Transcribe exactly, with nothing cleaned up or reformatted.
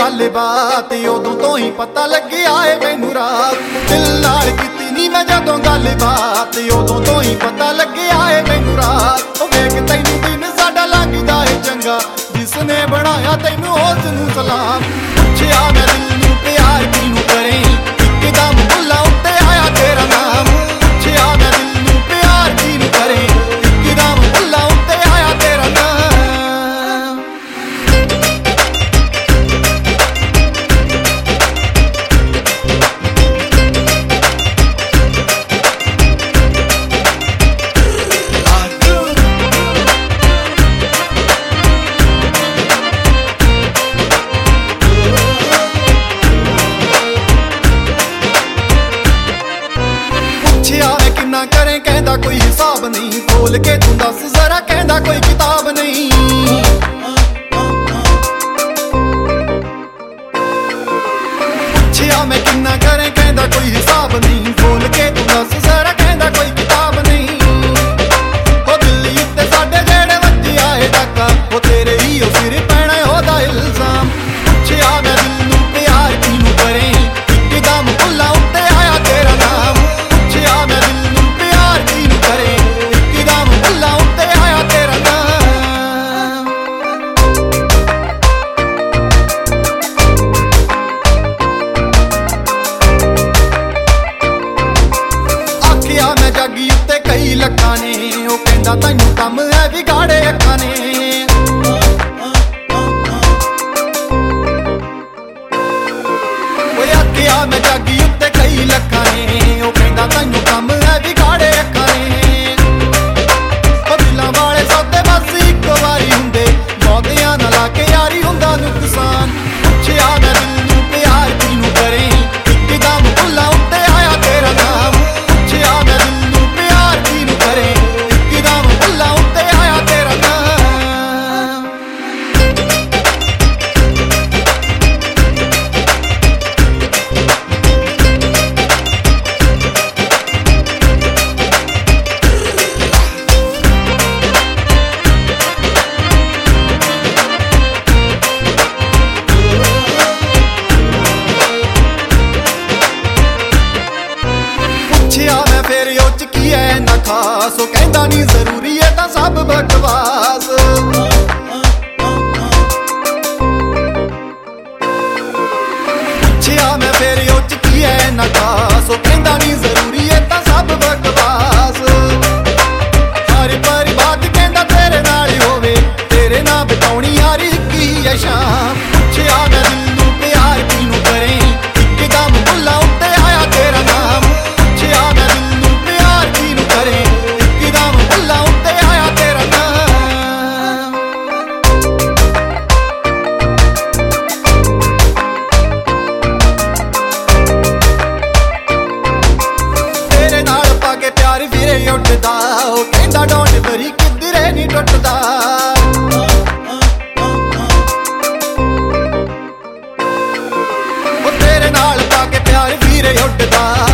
गलबात उदों तो ही पता लग्या है मैनू रात। दिल नाल कीती नी मैं जदों गलबात उदों तो ही पता लग्या है मैनू रात। ओ वेख तैनू दिन साडा लगदा है चंगा, जिसने बनाया तैनू उसनू सलाम। पुछया मैं दिल नू प्यार किनू करे, इकदम भुल्ला उत्ते आया तेरा नाम। पुछया मैं दिल नू प्यार किनू करे, इकदम भुल्ला उत्ते आया तेरा नाम। किन्ना करें कहंदा कोई हिसाब नहीं, खोल के तू दस जरा कहंदा कोई किताब नहीं। पुछया मैं किन्ना करें कहंदा कोई हिसाब नहीं, खोल के तू दस जरा कहंदा कोई किताब नहीं। ओ दिल्ली उत्ते साडे जेड़े वज्जिया है डाका, ओ तेरे ही ओ सिर पैना ओदा इल्जाम। पुछया मैं दिल नू प्यार किनू करें, इकदम भुल्ला उत्ते आया तेरा नाम। पुछया मैं दिल जागी उत्ते कई लखां ने, ओ कहंदा तैनू कम है बिगाड़े अखां ने। ओए आखिया मैं जागी उत्ते कई लखां ने, ओ कहंदा तैनू कम है बिगाड़े अखां ने। ओ दिलां वाले सौदे बस इक वारी हुंदे, मौतियां ना ला के यारी हुंदा नुकसान। पुछया मैं दिल नू प्यार किनू करे, इकदम भुल्ला उत्ते आया तेरा नाम। पुछया मैं दिल फिर उच की है ना खास, ओ कहंदा नी जरूरी है तां सब बकवास। पुछया मैं फिर उच की है ना खास, ओ कहंदा नी जरूरी है तां सब बकवास। हर परी बात कहंदा तेरे नाल ही होवे, तेरे नाल बिताउणी यारी की है शाम। पुछया मैं दिल नू प्यार किनू करे, इकदम भुल्ला उत्ते आया तेरा नाम। पुछया मैं दिल उठदा, ओ कहंदा डोंट वरी किधरे नी टुटदा। ओ तेरे नाल पाके प्यार वीरे उठदा।